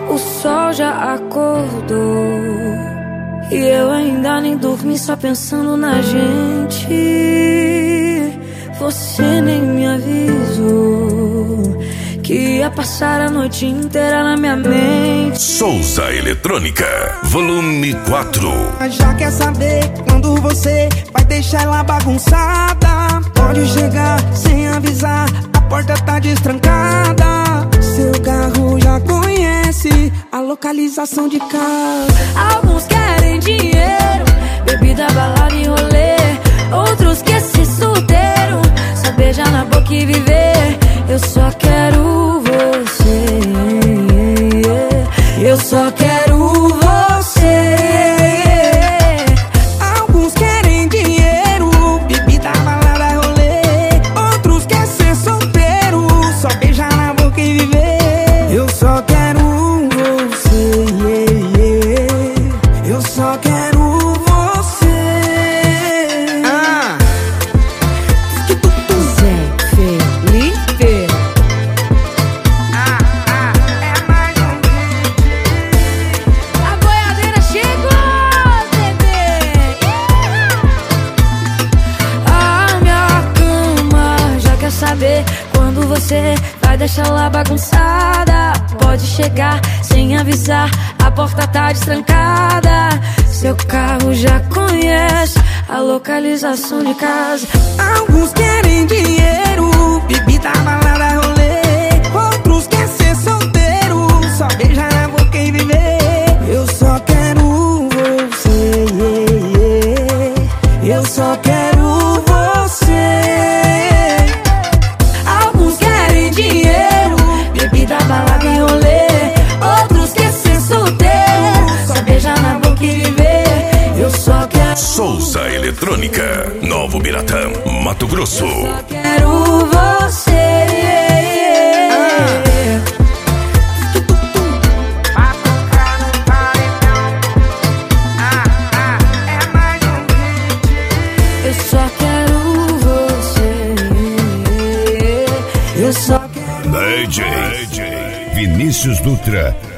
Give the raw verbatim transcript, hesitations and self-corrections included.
O sol já acordou e eu ainda nem dormi, só pensando na gente. Você nem me avisou que ia passar a noite inteira na minha mente. Souza Eletrônica, volume quatro. Já quer saber quando você vai deixar ela bagunçada? Pode chegar sem avisar, a porta tá destrancada. Seu carro já conhece a localização de casa. Alguns querem dinheiro, bebida, balada e rolê. Outros querem ser solteiro, só beijar na boca e viver. Eu só quero você, eu só quero você. Alguns querem dinheiro, bebida, balada, rolê. Outros querem ser solteiro, só beijar na boca e viver. Eu só quero você, eu só quero você. Ah. Zé Felipe. Ah, ah, é mais um hit. A boiadeira chegou, bebê. A minha cama já quer saber quando você vai deixar lá bagunçada. Pode chegar sem avisar, a porta tá destrancada. Seu carro já conhece a localização de casa. Alguns querem dinheiro, bebida, balada, rolê. Outros querem ser solteiro, só beijar na boca e viver. Eu só quero você, eu só quero você. Alguns querem dinheiro, bebida, balada e rolê. Outros querem ser solteiro, só beijar na boca e viver. Eu só quero, Souza Eletrônica, Novo Biratã, Mato Grosso. só quero você. Pra tocar no paredão. Ah, ah, é mais um hit. Eu só quero você. Eu só quero D J Vinícius Dutra.